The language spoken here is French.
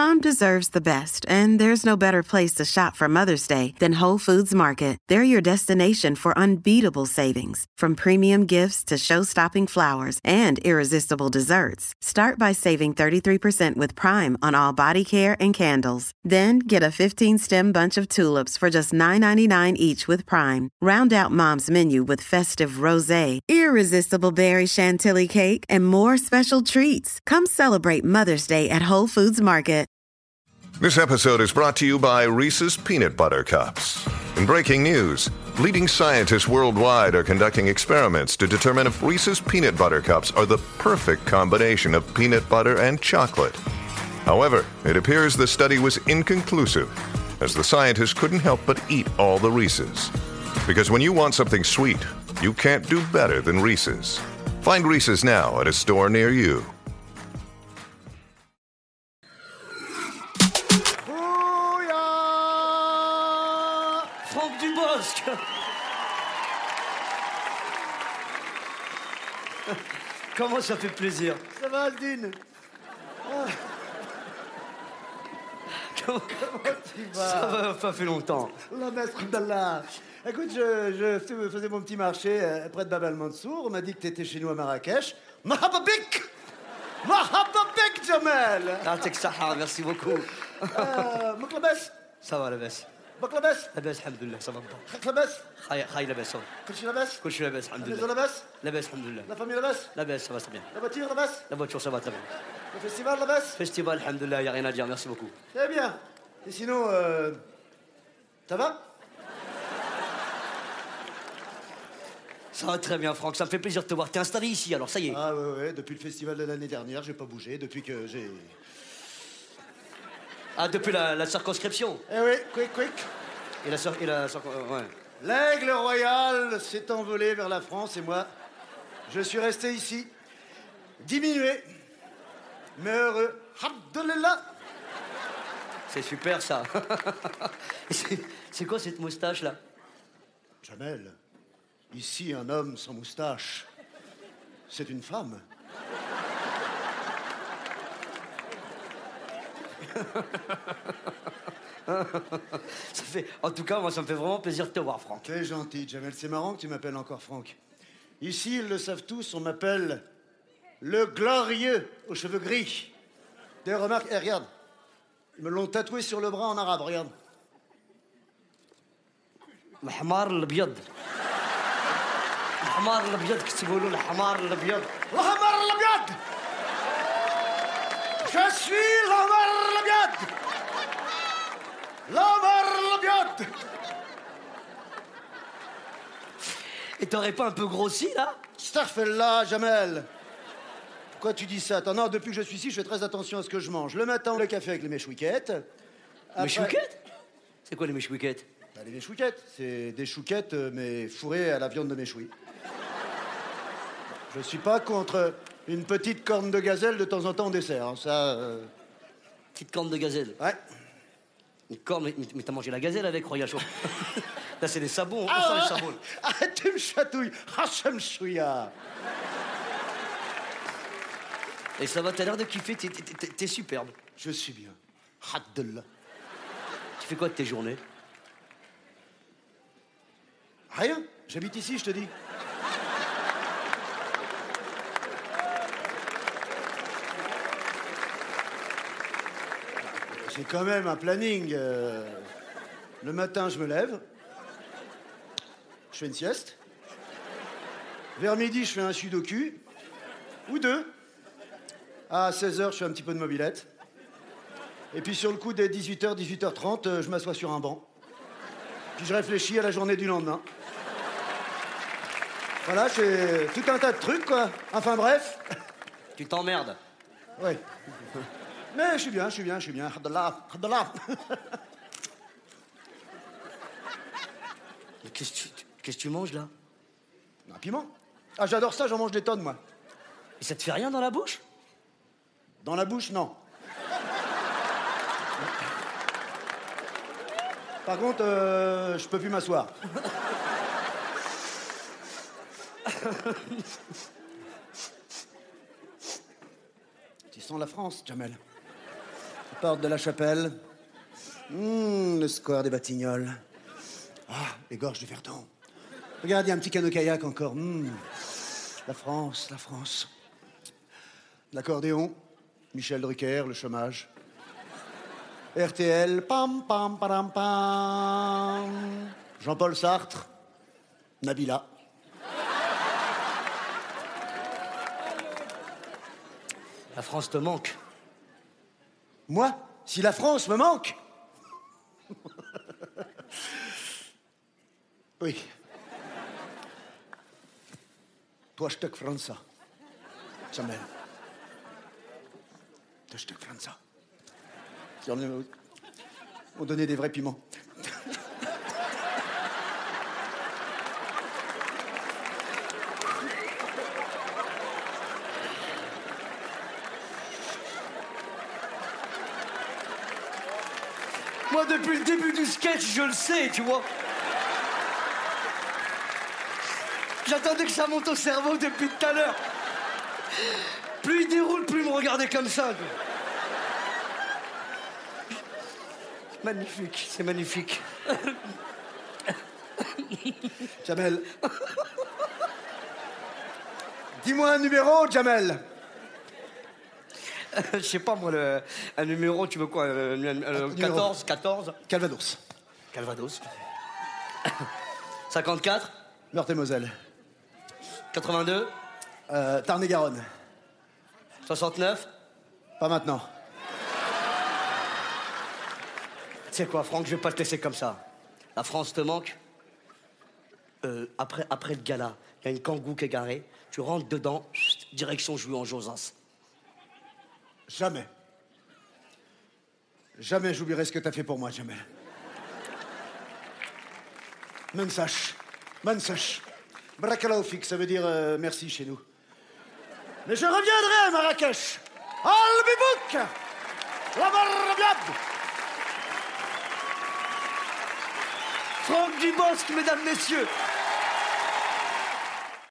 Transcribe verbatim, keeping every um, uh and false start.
Mom deserves the best, and there's no better place to shop for Mother's Day than Whole Foods Market. They're your destination for unbeatable savings, from premium gifts to show-stopping flowers and irresistible desserts. Start by saving thirty-three percent with Prime on all body care and candles. Then get a fifteen-stem bunch of tulips for just nine ninety-nine each with Prime. Round out Mom's menu with festive rosé, irresistible berry chantilly cake, and more special treats. Come celebrate Mother's Day at Whole Foods Market. This episode is brought to you by Reese's Peanut Butter Cups. In breaking news, leading scientists worldwide are conducting experiments to determine if Reese's Peanut Butter Cups are the perfect combination of peanut butter and chocolate. However, it appears the study was inconclusive, as the scientists couldn't help but eat all the Reese's. Because when you want something sweet, you can't do better than Reese's. Find Reese's now at a store near you. Franck Dubosc. Comment ça fait plaisir. Ça va, Aldine? Ah. Comment, Comment tu vas? Ça va, pas fait longtemps. La maître d'Allah. Écoute, je, je faisais mon petit marché euh, près de Bab el-Mansour. On m'a dit que t'étais chez nous à Marrakech. Marhaba bik! Marhaba bik, Jamel! يعطيك الصحة, merci beaucoup. آه، ماك لاباس؟ Ça va لاباس. ماك لاباس؟ لاباس الحمد لله, ça va pas. خاك لاباس؟ خاي خاي لاباس. كل شيء لاباس؟ كل شيء لاباس الحمد الميزان لله. لاباس؟ لاباس الحمد لله. لا فامي لاباس؟ لاباس, ça va très bien. La voiture لاباس؟ La voiture, ça va très bien. Le festival لاباس؟ Festival, alhamdoulilah, y a rien à dire, merci beaucoup. Très bien. Et sinon, euh, ça va? Ça va très bien, Franck, ça me fait plaisir de te voir. T'es installé ici, alors ça y est. Ah ouais, ouais, depuis le festival de l'année dernière, j'ai pas bougé, depuis que j'ai... Ah, depuis la, la circonscription. Eh oui, quick, quick. Et la, cir- et la circon- euh, ouais. L'aigle royal s'est envolé vers la France et moi, je suis resté ici, diminué, mais heureux. Alhamdoulilah. C'est super, ça. c'est, c'est quoi cette moustache-là? Jamel, ici un homme sans moustache, c'est une femme. Ça fait, en tout cas, moi, ça me fait vraiment plaisir de te voir, Franck. T'es gentil, Jamel. C'est marrant que tu m'appelles encore Franck. Ici, ils le savent tous, on m'appelle le glorieux aux cheveux gris. D'ailleurs, remarque, eh, regarde, ils me l'ont tatoué sur le bras en arabe, regarde. الحمار الابيض. الحمار الابيض كتبوا له الحمار الابيض. L'Hamar l'Abiad. Je suis l'Hamar l'Abiad. L'Hamar l'Abiad. Et t'aurais pas un peu grossi, là? Astaghfirullah, Jamel. Pourquoi tu dis ça? Attends, non, depuis que je suis ici, je fais très attention à ce que je mange. Le matin, le café avec les mèches-wiquettes. Les chouquettes? C'est quoi les mèches-wiquettes? Bah, les mèches-wiquettes, c'est des chouquettes, euh, mais fourrées à la viande de méchoui. Je suis pas contre une petite corne de gazelle de temps en temps en dessert, hein, ça... euh, Petite corne de gazelle. Ouais. Une corne, mais, mais t'as mangé la gazelle avec, Roya Chaud. Là, c'est des sabots, on Ah, sent les ouais. sabots. Ah, tu me chatouilles. Ah, je me chouilla. Et ça va, t'as l'air de kiffer, t'es, t'es, t'es- t'es superbe. Je suis bien. Haddellah. Tu fais quoi de tes journées? Rien. J'habite ici, je te dis. J'ai quand même un planning. euh, Le matin, je me lève. Je fais une sieste. Vers midi, je fais un sudoku. Ou deux. À seize heures, je fais un petit peu de mobilette. Et puis sur le coup, dès dix-huit heures, dix-huit heures trente, euh, je m'assois sur un banc. Puis je réfléchis à la journée du lendemain. Voilà, c'est tout un tas de trucs, quoi. Enfin bref. Tu t'emmerdes. Oui. Mais je suis bien, je suis bien, je suis bien. Hadallah, hadallah. Mais qu'est-ce que tu, qu'est-ce que tu manges, là? Un piment. Ah, j'adore ça, j'en mange des tonnes, moi. Et ça te fait rien dans la bouche? Dans la bouche, non. Par contre, euh, je peux plus m'asseoir. Tu sens la France, Jamel. Porte de la Chapelle. Mmh, le square des Batignolles. Ah, les gorges du Verdon. Regarde, il y a un petit canot-kayak encore. Mmh. La France, la France. L'accordéon, Michel Drucker, le chômage. R T L, pam, pam, pam, pam. Jean-Paul Sartre, Nabila. La France te manque. Moi, si la France me manque. Oui. Toi, je te Franza. Jamel. Toi, je te Franza. On, on donnait des vrais piments. Moi, depuis le début du sketch, je le sais, tu vois. J'attendais que ça monte au cerveau depuis tout à l'heure. Plus il déroule, plus il me regardait comme ça. Magnifique, c'est magnifique. Jamel. Dis-moi un numéro, Jamel. Je sais pas, moi, le, un numéro, tu veux quoi euh, euh, quatorze, quatorze Calvados. Calvados. cinquante-quatre Meurthe-et-Moselle. quatre-vingt-deux Euh, Tarn-et-Garonne. soixante-neuf Pas maintenant. Tu sais quoi, Franck, je vais pas te laisser comme ça. La France te manque. Euh, après, après le gala, il y a une kangou qui est garée. Tu rentres dedans, chut, direction jouer en Josas. Jamais. Jamais j'oublierai ce que t'as fait pour moi, Jamel. Mensach. Mensach. Brakalaufik, ça veut dire euh, merci chez nous. Mais je reviendrai à Marrakech. Al-Bibouk. La Barbiab. Franck Dubosc, mesdames, messieurs.